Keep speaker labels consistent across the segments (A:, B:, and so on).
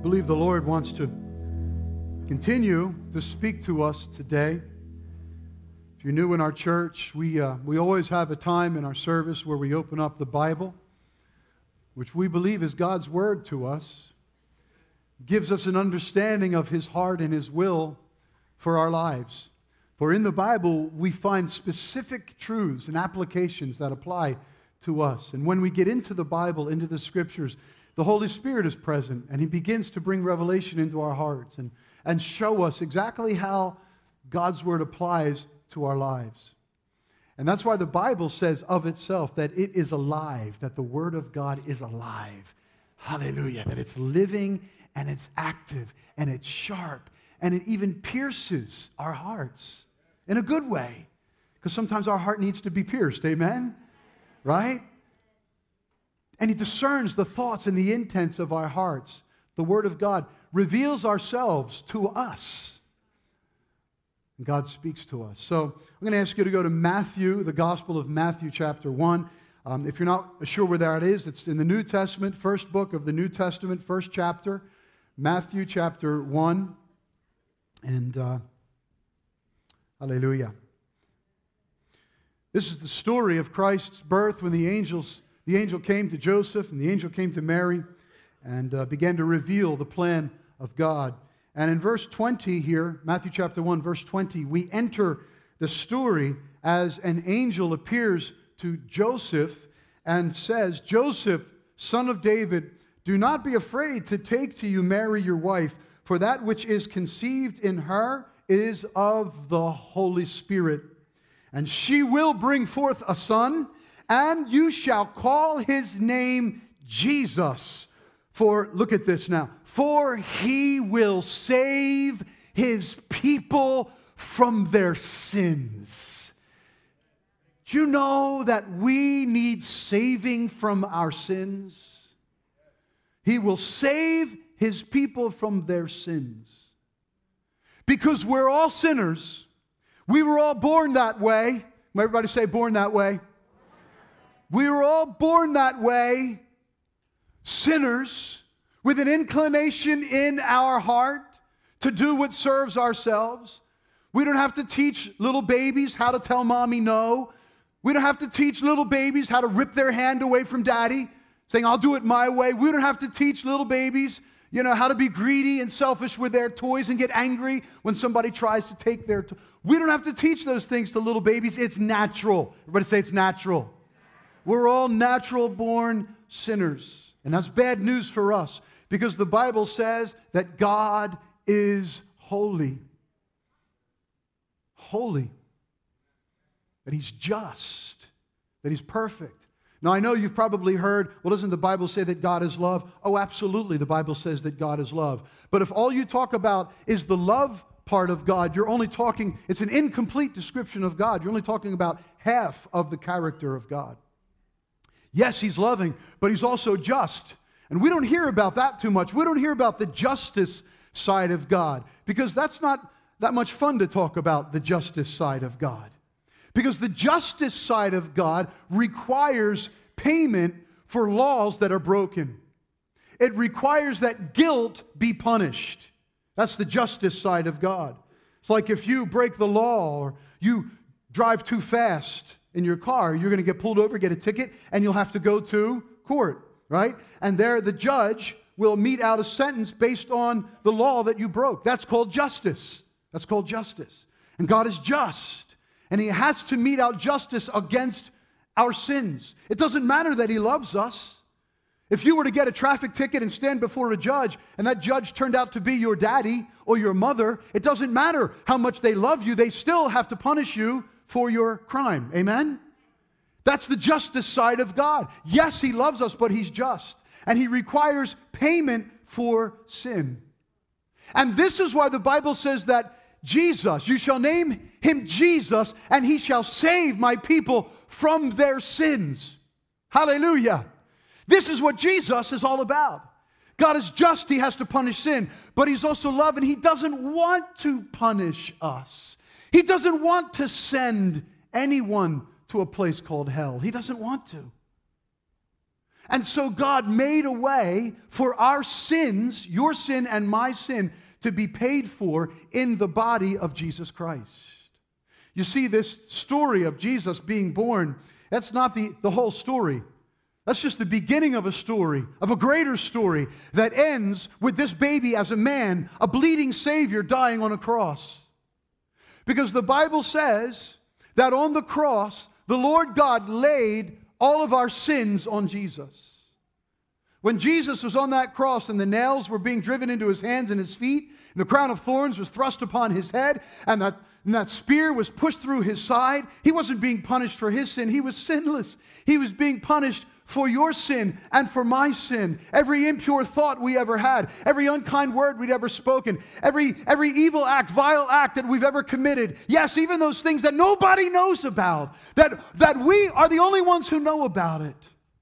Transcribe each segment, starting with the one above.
A: believe the Lord wants to continue to speak to us today. If you're new in our church, we always have a time in our service where we open up the Bible, which we believe is God's Word to us, gives us an understanding of His heart and His will for our lives. For in the Bible, we find specific truths and applications that apply to us. And when we get into the Bible, into the Scriptures, the Holy Spirit is present, and He begins to bring revelation into our hearts and show us exactly how God's Word applies to our lives. And that's why the Bible says of itself that it is alive, that the Word of God is alive. Hallelujah. That it's living and it's active and it's sharp and it even pierces our hearts in a good way. Because sometimes our heart needs to be pierced. Amen? Right? And He discerns the thoughts and the intents of our hearts. The Word of God reveals ourselves to us. And God speaks to us. So I'm going to ask you to go to Matthew, the Gospel of Matthew chapter 1. If you're not sure where that is, it's in the New Testament, first book of the New Testament, first chapter, Matthew chapter 1. And hallelujah. This is the story of Christ's birth when the angel came to Joseph and the angel came to Mary and began to reveal the plan of God. And in verse 20 here, Matthew chapter 1, verse 20, we enter the story as an angel appears to Joseph and says, "Joseph, son of David, do not be afraid to take to you Mary your wife, for that which is conceived in her is of the Holy Spirit. And she will bring forth a son, and you shall call his name Jesus. For," look at this now, "for he will save his people from their sins." Do you know that we need saving from our sins? He will save his people from their sins. Because we're all sinners. We were all born that way. Everybody say born that way. We were all born that way, sinners, with an inclination in our heart to do what serves ourselves. We don't have to teach little babies how to tell mommy no. We don't have to teach little babies how to rip their hand away from daddy, saying, "I'll do it my way." We don't have to teach little babies, how to be greedy and selfish with their toys and get angry when somebody tries to take their toys. We don't have to teach those things to little babies. It's natural. Everybody say it's natural. We're all natural-born sinners. And that's bad news for us because the Bible says that God is holy. Holy. That He's just. That He's perfect. Now, I know you've probably heard, well, doesn't the Bible say that God is love? Oh, absolutely, the Bible says that God is love. But if all you talk about is the love part of God, you're only talking, it's an incomplete description of God. You're only talking about half of the character of God. Yes, He's loving, but He's also just. And we don't hear about that too much. We don't hear about the justice side of God because that's not that much fun to talk about the justice side of God. Because the justice side of God requires payment for laws that are broken. It requires that guilt be punished. That's the justice side of God. It's like if you break the law or you drive too fast in your car, you're going to get pulled over, get a ticket, and you'll have to go to court, right? And there the judge will mete out a sentence based on the law that you broke. That's called justice. That's called justice. And God is just. And He has to mete out justice against our sins. It doesn't matter that He loves us. If you were to get a traffic ticket and stand before a judge, and that judge turned out to be your daddy or your mother, it doesn't matter how much they love you, they still have to punish you for your crime. Amen? That's the justice side of God. Yes, He loves us, but He's just. And He requires payment for sin. And this is why the Bible says that Jesus, you shall name Him Jesus, and He shall save my people from their sins. Hallelujah. This is what Jesus is all about. God is just, He has to punish sin, but He's also love, and He doesn't want to punish us. He doesn't want to send anyone to a place called hell. He doesn't want to. And so God made a way for our sins, your sin and my sin, to be paid for in the body of Jesus Christ. You see, this story of Jesus being born, that's not the whole story. That's just the beginning of a story, of a greater story that ends with this baby as a man, a bleeding Savior dying on a cross. Because the Bible says that on the cross, the Lord God laid all of our sins on Jesus. When Jesus was on that cross and the nails were being driven into his hands and his feet, and the crown of thorns was thrust upon his head, and that spear was pushed through his side, he wasn't being punished for his sin. He was sinless. He was being punished for your sin and for my sin. Every impure thought we ever had, every unkind word we'd ever spoken, every evil act, vile act that we've ever committed. Yes, even those things that nobody knows about, that we are the only ones who know about it.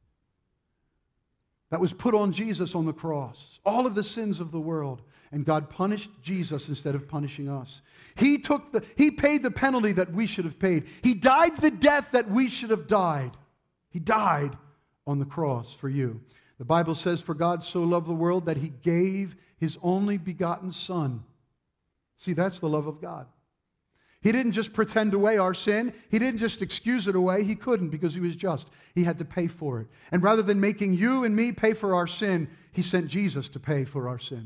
A: That was put on Jesus on the cross. All of the sins of the world. And God punished Jesus instead of punishing us. He paid the penalty that we should have paid. He died the death that we should have died. He died on the cross for you. The Bible says, for God so loved the world that he gave his only begotten Son. See, that's the love of God. He didn't just pretend away our sin. He didn't just excuse it away. He couldn't because he was just. He had to pay for it. And rather than making you and me pay for our sin, he sent Jesus to pay for our sin.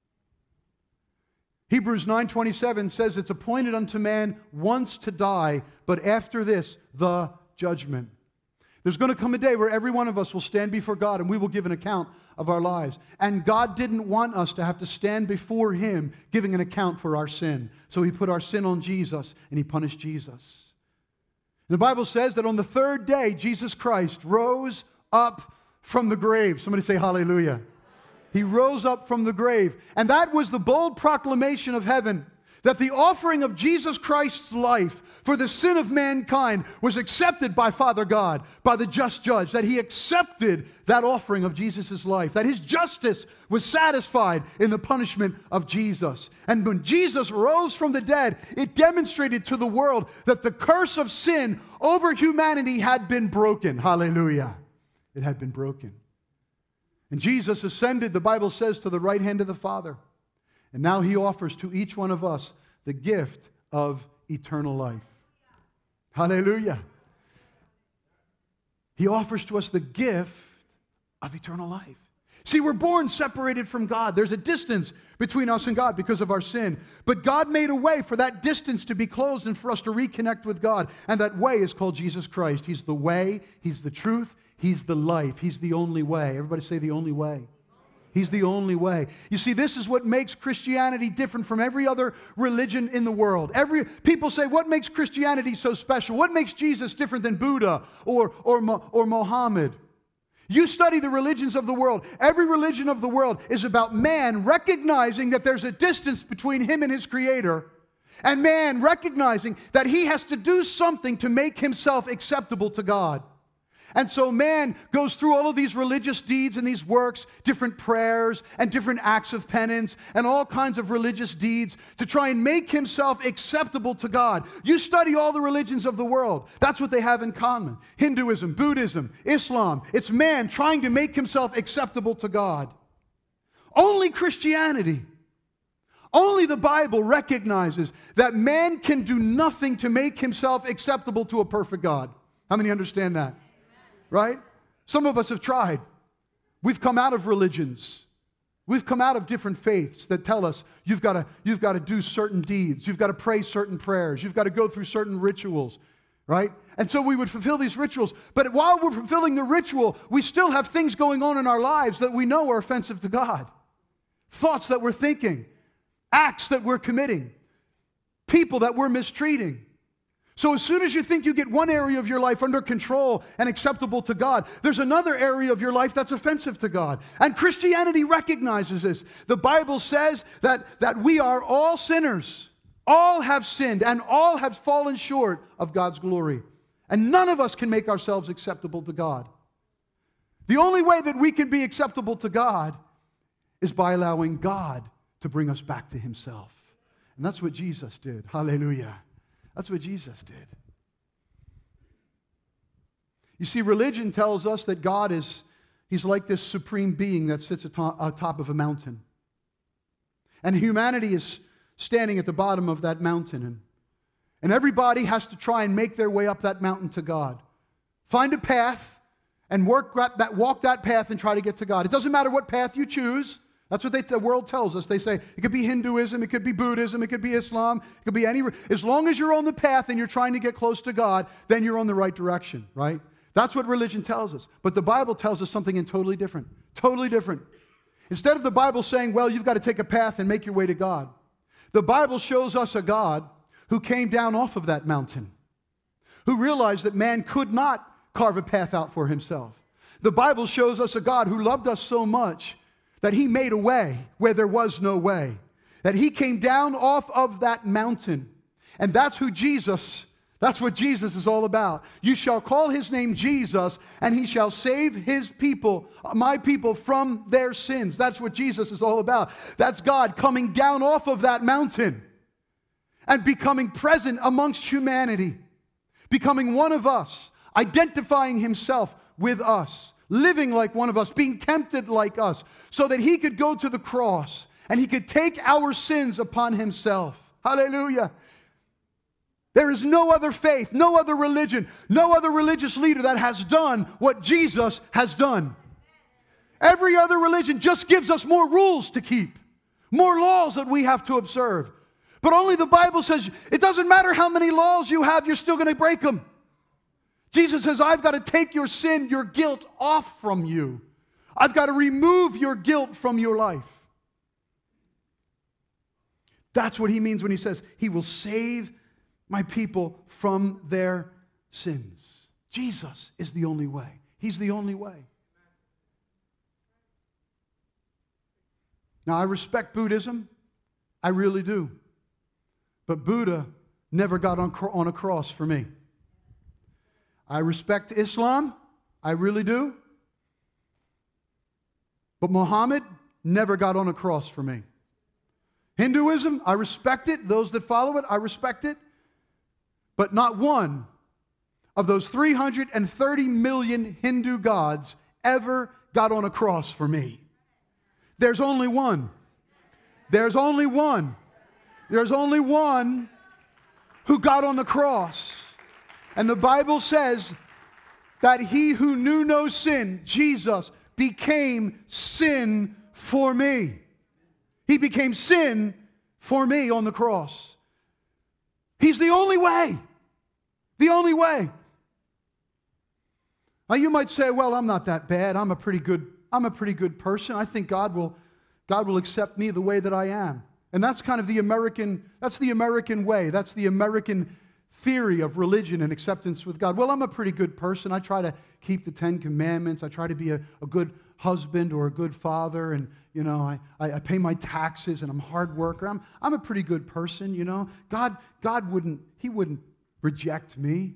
A: Hebrews 9:27 says it's appointed unto man once to die, but after this, the judgment. There's going to come a day where every one of us will stand before God and we will give an account of our lives. And God didn't want us to have to stand before him giving an account for our sin. So he put our sin on Jesus and he punished Jesus. The Bible says that on the third day, Jesus Christ rose up from the grave. Somebody say hallelujah. He rose up from the grave. And that was the bold proclamation of heaven that the offering of Jesus Christ's life for the sin of mankind was accepted by Father God, by the just judge, that he accepted that offering of Jesus' life, that his justice was satisfied in the punishment of Jesus. And when Jesus rose from the dead, it demonstrated to the world that the curse of sin over humanity had been broken. Hallelujah. It had been broken. And Jesus ascended, the Bible says, to the right hand of the Father. And now he offers to each one of us the gift of eternal life. Hallelujah. He offers to us the gift of eternal life. See, we're born separated from God. There's a distance between us and God because of our sin. But God made a way for that distance to be closed and for us to reconnect with God. And that way is called Jesus Christ. He's the way, he's the truth, he's the life, he's the only way. Everybody say the only way. He's the only way. You see, this is what makes Christianity different from every other religion in the world. People say, what makes Christianity so special? What makes Jesus different than Buddha or Mohammed? You study the religions of the world. Every religion of the world is about man recognizing that there's a distance between him and his Creator, and man recognizing that he has to do something to make himself acceptable to God. And so man goes through all of these religious deeds and these works, different prayers and different acts of penance and all kinds of religious deeds to try and make himself acceptable to God. You study all the religions of the world. That's what they have in common. Hinduism, Buddhism, Islam. It's man trying to make himself acceptable to God. Only Christianity, only the Bible recognizes that man can do nothing to make himself acceptable to a perfect God. How many understand that? Right? Some of us have tried. We've come out of religions. We've come out of different faiths that tell us you've got to do certain deeds. You've got to pray certain prayers. You've got to go through certain rituals. Right? And so we would fulfill these rituals. But while we're fulfilling the ritual, we still have things going on in our lives that we know are offensive to God. Thoughts that we're thinking. Acts that we're committing. People that we're mistreating. So as soon as you think you get one area of your life under control and acceptable to God, there's another area of your life that's offensive to God. And Christianity recognizes this. The Bible says that we are all sinners. All have sinned and all have fallen short of God's glory. And none of us can make ourselves acceptable to God. The only way that we can be acceptable to God is by allowing God to bring us back to himself. And that's what Jesus did. Hallelujah. That's what Jesus did. You see, religion tells us that God is He's like this supreme being that sits atop of a mountain. And humanity is standing at the bottom of that mountain. And everybody has to try and make their way up that mountain to God. Find a path and walk that path and try to get to God. It doesn't matter what path you choose. That's what the world tells us. They say it could be Hinduism, it could be Buddhism, it could be Islam, it could be any. As long as you're on the path and you're trying to get close to God, then you're on the right direction, right? That's what religion tells us. But the Bible tells us something totally different. Totally different. Instead of the Bible saying, well, you've got to take a path and make your way to God, the Bible shows us a God who came down off of that mountain, who realized that man could not carve a path out for himself. The Bible shows us a God who loved us so much that he made a way where there was no way, that he came down off of that mountain. And that's what Jesus is all about. You shall call his name Jesus, and he shall save his people, my people, from their sins. That's what Jesus is all about. That's God coming down off of that mountain and becoming present amongst humanity, becoming one of us, identifying himself with us, living like one of us, being tempted like us, so that he could go to the cross and he could take our sins upon himself. Hallelujah. There is no other faith, no other religion, no other religious leader that has done what Jesus has done. Every other religion just gives us more rules to keep, more laws that we have to observe. But only the Bible says it doesn't matter how many laws you have, you're still going to break them. Jesus says, I've got to take your sin, your guilt off from you. I've got to remove your guilt from your life. That's what he means when he says he will save my people from their sins. Jesus is the only way. He's the only way. Now, I respect Buddhism. I really do. But Buddha never got on a cross for me. I respect Islam. I really do. But Muhammad never got on a cross for me. Hinduism, I respect it. Those that follow it, I respect it. But not one of those 330 million Hindu gods ever got on a cross for me. There's only one. There's only one. There's only one who got on the cross. And the Bible says that he who knew no sin, Jesus, became sin for me. He became sin for me on the cross. He's the only way. The only way. Now you might say, well, I'm not that bad. I'm a pretty good person. I think God will accept me the way that I am. And that's kind of the American way. That's the American theory of religion and acceptance with God. Well, I'm a pretty good person. I try to keep the 10 Commandments. I try to be a good husband or a good father, and I pay my taxes, and I'm a hard worker. I'm a pretty good person, God wouldn't reject me.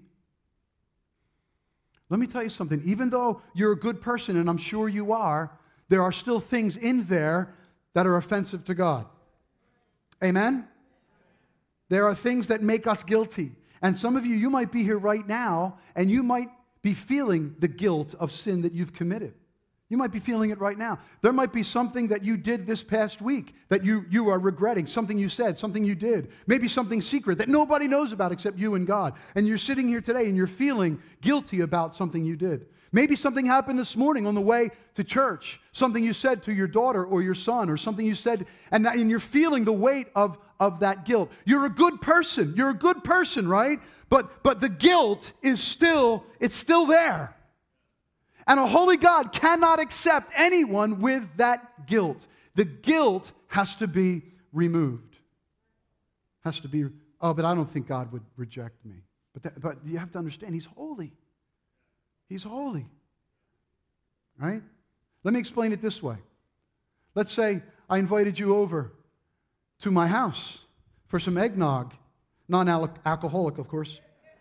A: Let me tell you something. Even though you're a good person, and I'm sure you are, there are still things in there that are offensive to God. Amen? There are things that make us guilty. And some of you might be here right now, and you might be feeling the guilt of sin that you've committed. You might be feeling it right now. There might be something that you did this past week that you are regretting, something you said, something you did, maybe something secret that nobody knows about except you and God. And you're sitting here today and you're feeling guilty about something you did. Maybe something happened this morning on the way to church, something you said to your daughter or your son, or something you said, and you're feeling the weight of that guilt. You're a good person. You're a good person, right? But the guilt is still there. And a holy God cannot accept anyone with that guilt. The guilt has to be removed. Has to be, but I don't think God would reject me. But you have to understand, He's holy. He's holy. Right? Let me explain it this way. Let's say I invited you over to my house for some eggnog. Non-alcoholic, of course.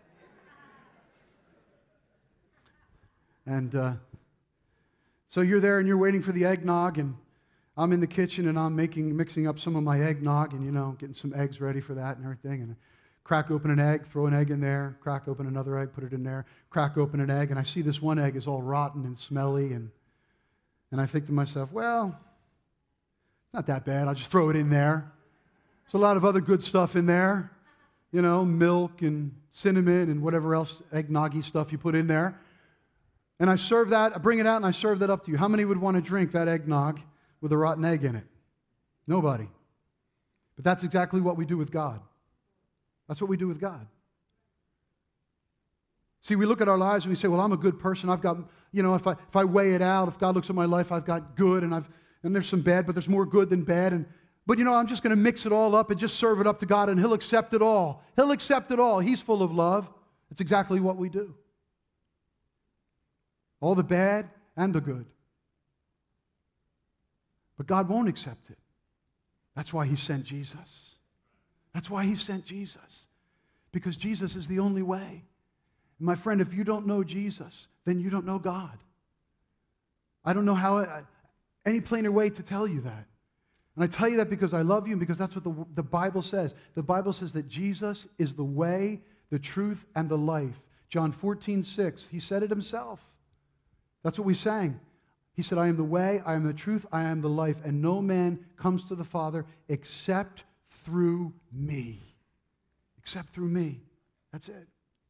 A: And so you're there and you're waiting for the eggnog, and I'm in the kitchen and I'm mixing up some of my eggnog and, getting some eggs ready for that and everything. And crack open an egg, throw an egg in there, crack open another egg, put it in there, crack open an egg, and I see this one egg is all rotten and smelly, and And I think to myself, well, not that bad. I'll just throw it in there. There's a lot of other good stuff in there. You know, milk and cinnamon and whatever else eggnoggy stuff you put in there. And I serve that, I bring it out and I serve that up to you. How many would want to drink that eggnog with a rotten egg in it? Nobody. But that's exactly what we do with God. That's what we do with God. See, we look at our lives and we say, well, I'm a good person. I've got, you know, if I weigh it out, if God looks at my life, I've got good and there's some bad, but there's more good than bad. But, you know, I'm just going to mix it all up and just serve it up to God and He'll accept it all. He'll accept it all. He's full of love. That's exactly what we do. All the bad and the good. But God won't accept it. That's why He sent Jesus. That's why He sent Jesus. Because Jesus is the only way. And my friend, if you don't know Jesus, then you don't know God. I don't know how, any plainer way to tell you that. And I tell you that because I love you and because that's what the Bible says. The Bible says that Jesus is the way, the truth, and the life. John 14:6, He said it Himself. That's what we sang. He said, I am the way, I am the truth, I am the life, and no man comes to the Father except through me. Except through me. That's it.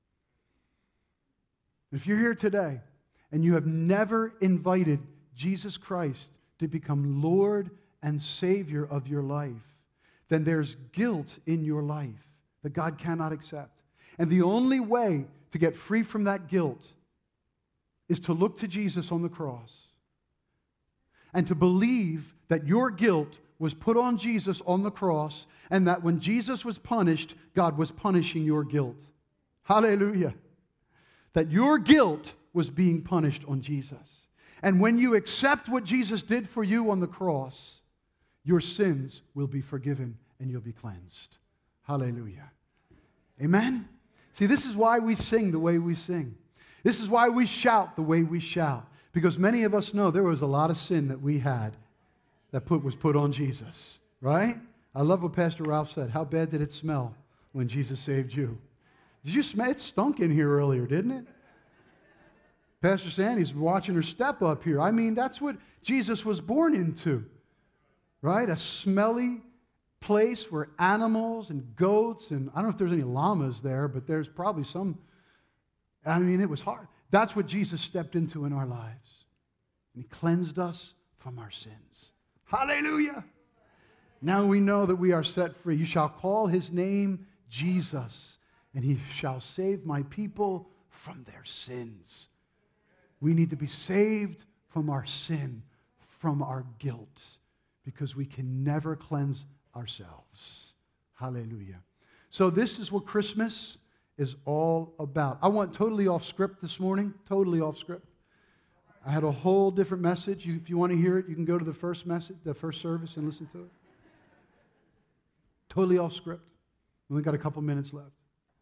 A: If you're here today and you have never invited Jesus Christ to become Lord and Savior of your life, then there's guilt in your life that God cannot accept. And the only way to get free from that guilt is to look to Jesus on the cross and to believe that your guilt was put on Jesus on the cross and that when Jesus was punished, God was punishing your guilt. Hallelujah. That your guilt was being punished on Jesus. And when you accept what Jesus did for you on the cross, your sins will be forgiven and you'll be cleansed. Hallelujah. Amen? See, this is why we sing the way we sing. This is why we shout the way we shout. Because many of us know there was a lot of sin that we had that was put on Jesus. Right? I love what Pastor Ralph said. How bad did it smell when Jesus saved you? Did you smell? It stunk in here earlier, didn't it? Pastor Sandy's watching her step up here. I mean, that's what Jesus was born into. Right? A smelly place where animals and goats, and I don't know if there's any llamas there, but there's probably some. I mean, it was hard. That's what Jesus stepped into in our lives. And He cleansed us from our sins. Hallelujah! Now we know that we are set free. You shall call His name Jesus, and He shall save my people from their sins. We need to be saved from our sin, from our guilt, because we can never cleanse ourselves. Hallelujah. So this is what Christmas is all about. I went totally off script this morning, totally off script. I had a whole different message. If you want to hear it, you can go to the first message, the first service and listen to it. Totally off script. We only got a couple minutes left.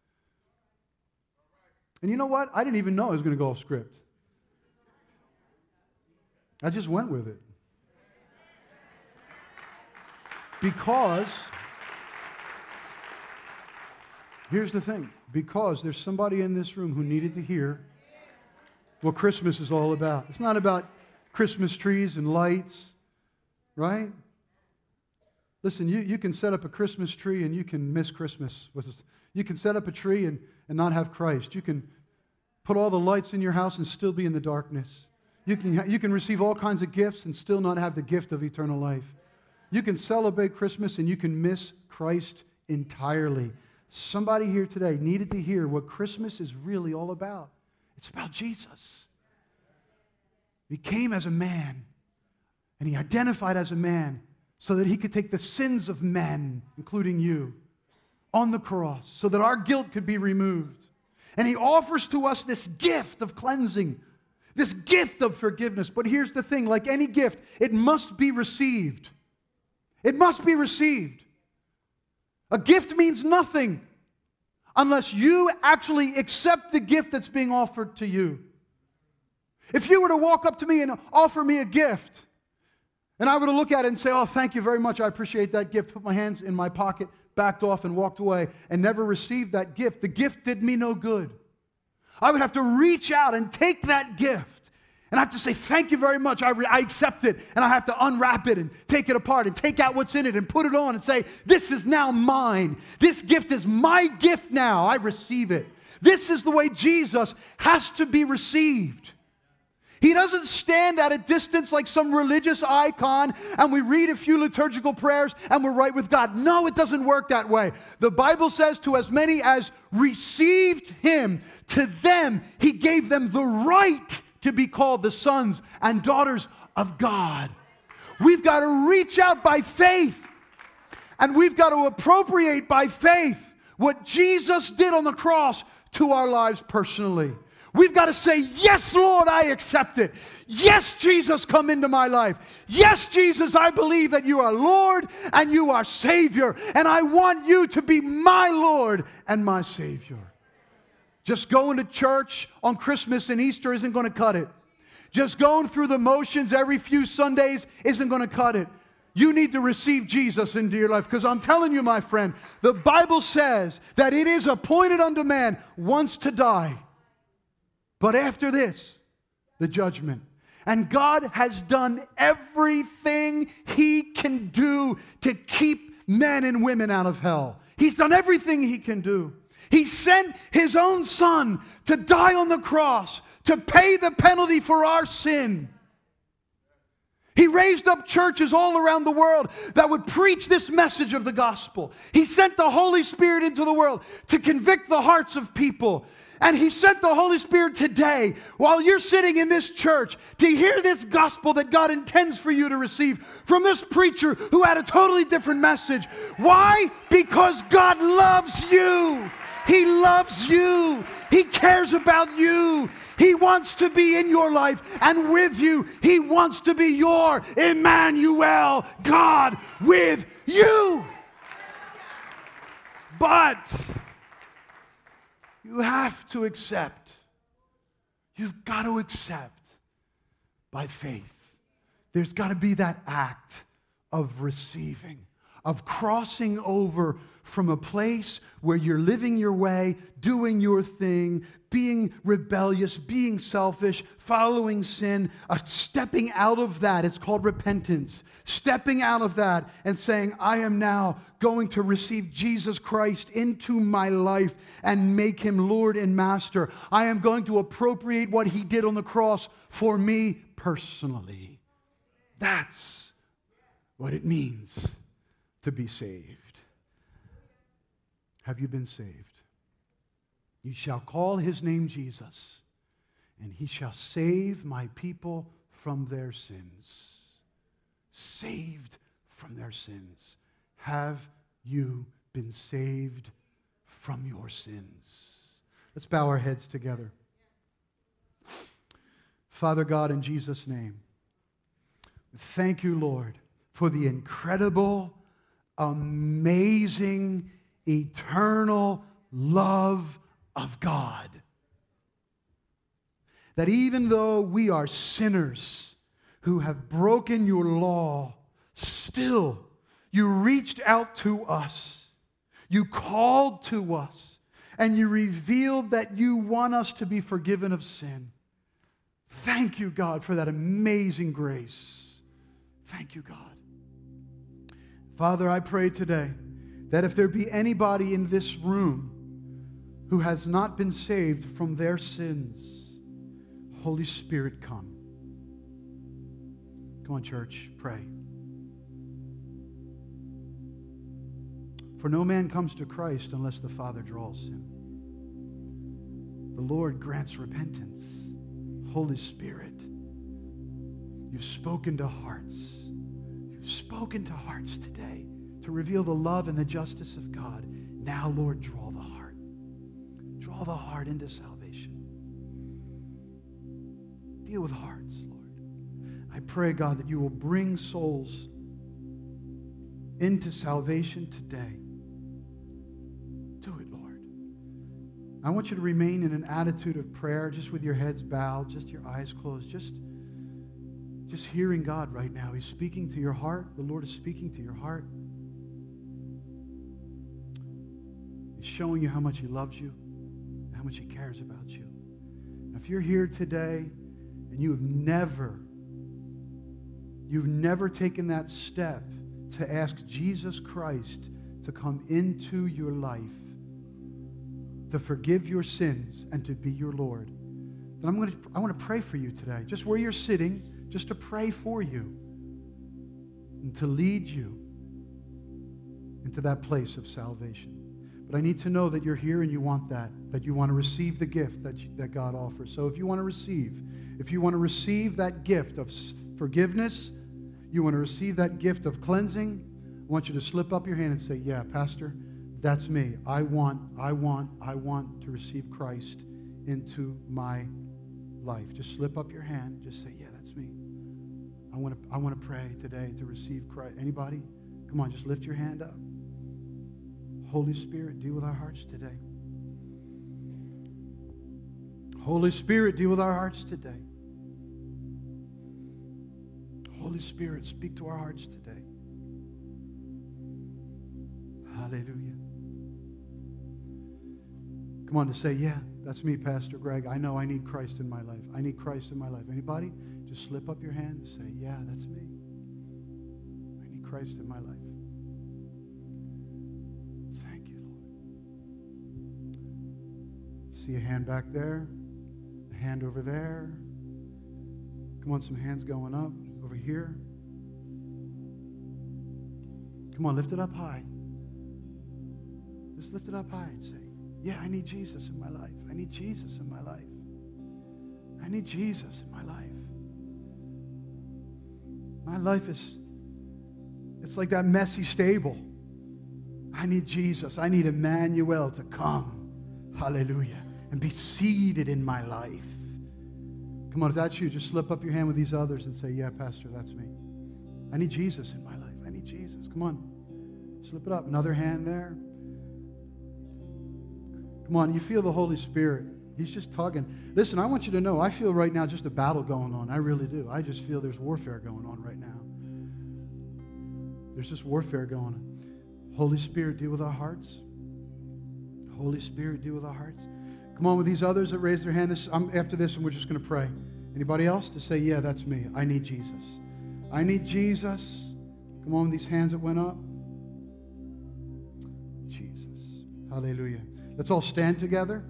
A: And you know what? I didn't even know I was going to go off script. I just went with it. Because, here's the thing. Because there's somebody in this room who needed to hear what Christmas is all about. It's not about Christmas trees and lights, right? Listen, you can set up a Christmas tree and you can miss Christmas. You can set up a tree and not have Christ. You can put all the lights in your house and still be in the darkness. You can receive all kinds of gifts and still not have the gift of eternal life. You can celebrate Christmas and you can miss Christ entirely. Somebody here today needed to hear what Christmas is really all about. It's about Jesus. He came as a man, and He identified as a man so that He could take the sins of men, including you, on the cross, so that our guilt could be removed. And He offers to us this gift of cleansing, this gift of forgiveness. But here's the thing, like any gift, it must be received. It must be received. A gift means nothing unless you actually accept the gift that's being offered to you. If you were to walk up to me and offer me a gift, and I were to look at it and say, oh, thank you very much, I appreciate that gift, put my hands in my pocket, backed off and walked away, and never received that gift, the gift did me no good. I would have to reach out and take that gift And I have to say, thank you very much. I accept it. And I have to unwrap it and take it apart and take out what's in it and put it on and say, this is now mine. This gift is my gift now. I receive it. This is the way Jesus has to be received. He doesn't stand at a distance like some religious icon and we read a few liturgical prayers and we're right with God. No, it doesn't work that way. The Bible says to as many as received him, to them he gave them the right to be called the sons and daughters of God. We've got to reach out by faith and we've got to appropriate by faith what Jesus did on the cross to our lives personally. We've got to say, yes, Lord, I accept it. Yes, Jesus, come into my life. Yes, Jesus, I believe that you are Lord and you are Savior, and I want you to be my Lord and my Savior. Just going to church on Christmas and Easter isn't going to cut it. Just going through the motions every few Sundays isn't going to cut it. You need to receive Jesus into your life, because I'm telling you, my friend, the Bible says that it is appointed unto man once to die. But after this, the judgment. And God has done everything he can do to keep men and women out of hell. He's done everything he can do. He sent his own son to die on the cross to pay the penalty for our sin. He raised up churches all around the world that would preach this message of the gospel. He sent the Holy Spirit into the world to convict the hearts of people. And he sent the Holy Spirit today, while you're sitting in this church, to hear this gospel that God intends for you to receive from this preacher who had a totally different message. Why? Because God loves you. He loves you. He cares about you. He wants to be in your life and with you. He wants to be your Emmanuel, God with you. But you have to accept. You've got to accept by faith. There's got to be that act of receiving, of crossing over from a place where you're living your way, doing your thing, being rebellious, being selfish, following sin, stepping out of that. It's called repentance. Stepping out of that and saying, I am now going to receive Jesus Christ into my life and make him Lord and Master. I am going to appropriate what he did on the cross for me personally. That's what it means to be saved. Have you been saved? You shall call his name Jesus, and he shall save my people from their sins. Saved from their sins. Have you been saved from your sins? Let's bow our heads together. Father God, in Jesus' name, thank you, Lord, for the incredible, amazing, eternal love of God. That even though we are sinners who have broken your law, still you reached out to us. You called to us. And you revealed that you want us to be forgiven of sin. Thank you, God, for that amazing grace. Thank you, God. Father, I pray today that if there be anybody in this room who has not been saved from their sins, Holy Spirit, come. Come on, church, pray. For no man comes to Christ unless the Father draws him. The Lord grants repentance. Holy Spirit, you've spoken to hearts. You've spoken to hearts today to reveal the love and the justice of God. Now, Lord, draw the heart. Draw the heart into salvation. Deal with hearts, Lord. I pray, God, that you will bring souls into salvation today. Do it, Lord. I want you to remain in an attitude of prayer, just with your heads bowed, just your eyes closed, just hearing God right now. He's speaking to your heart. The Lord is speaking to your heart. He's showing you how much he loves you, how much he cares about you. If you're here today and you've never taken that step to ask Jesus Christ to come into your life, to forgive your sins, and to be your Lord, then I want to pray for you today, just where you're sitting, just to pray for you and to lead you into that place of salvation. But I need to know that you're here and you want that you want to receive the gift that God offers. So if you want to receive that gift of forgiveness, you want to receive that gift of cleansing, I want you to slip up your hand and say, yeah, Pastor, that's me. I want to receive Christ into my life. Just slip up your hand. Just say, yeah, that's me. I want to pray today to receive Christ. Anybody? Come on, just lift your hand up. Holy Spirit, deal with our hearts today. Holy Spirit, deal with our hearts today. Holy Spirit, speak to our hearts today. Hallelujah. Come on, to say, yeah, that's me, Pastor Greg. I know I need Christ in my life. I need Christ in my life. Anybody? Just slip up your hand and say, yeah, that's me. I need Christ in my life. Thank you, Lord. See a hand back there, a hand over there. Come on, some hands going up over here. Come on, lift it up high. Just lift it up high and say, yeah, I need Jesus in my life. I need Jesus in my life. I need Jesus in my life. My life it's like that messy stable. I need Jesus. I need Emmanuel to come. Hallelujah. And be seated in my life. Come on, if that's you, just slip up your hand with these others and say, yeah, Pastor, that's me. I need Jesus in my life. I need Jesus. Come on. Slip it up. Another hand there. Come on, you feel the Holy Spirit. He's just tugging. Listen, I want you to know, I feel right now just a battle going on. I really do. I just feel there's warfare going on right now. There's just warfare going on. Holy Spirit, deal with our hearts. Holy Spirit, deal with our hearts. Come on, with these others that raised their hand. After this, and we're just going to pray. Anybody else to say, yeah, that's me. I need Jesus. I need Jesus. Come on, with these hands that went up. Jesus. Hallelujah. Let's all stand together.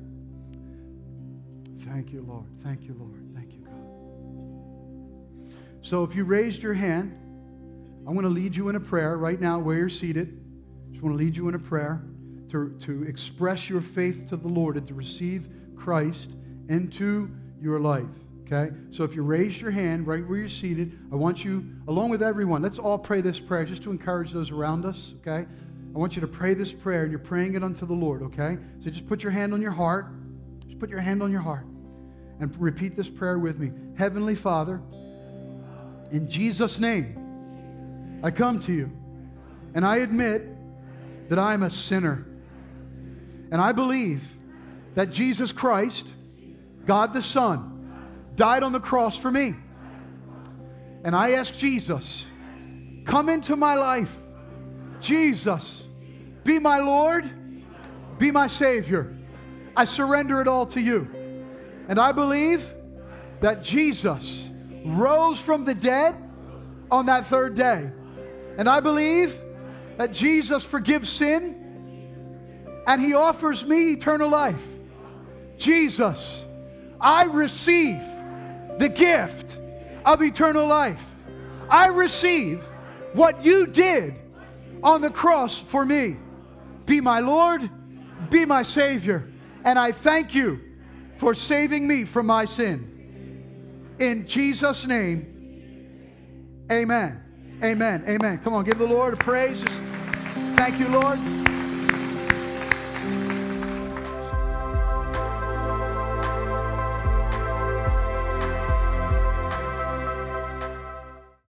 A: Thank you, Lord. Thank you, Lord. Thank you, God. So if you raised your hand, I'm going to lead you in a prayer right now where you're seated. I just want to lead you in a prayer to express your faith to the Lord and to receive Christ into your life. Okay? So if you raised your hand right where you're seated, I want you, along with everyone, let's all pray this prayer just to encourage those around us. Okay? I want you to pray this prayer, and you're praying it unto the Lord, okay? So just put your hand on your heart. Just put your hand on your heart and repeat this prayer with me. Heavenly Father, in Jesus' name, I come to you, and I admit that I am a sinner. And I believe that Jesus Christ, God the Son, died on the cross for me. And I ask Jesus, come into my life. Jesus, be my Lord, be my Savior. I surrender it all to you. And I believe that Jesus rose from the dead on that third day. And I believe that Jesus forgives sin and He offers me eternal life. Jesus, I receive the gift of eternal life. I receive what you did on the cross for me. Be my Lord, be my Savior. And I thank you for saving me from my sin. In Jesus' name, amen. Amen. Amen. Come on, give the Lord a praise. Thank you, Lord.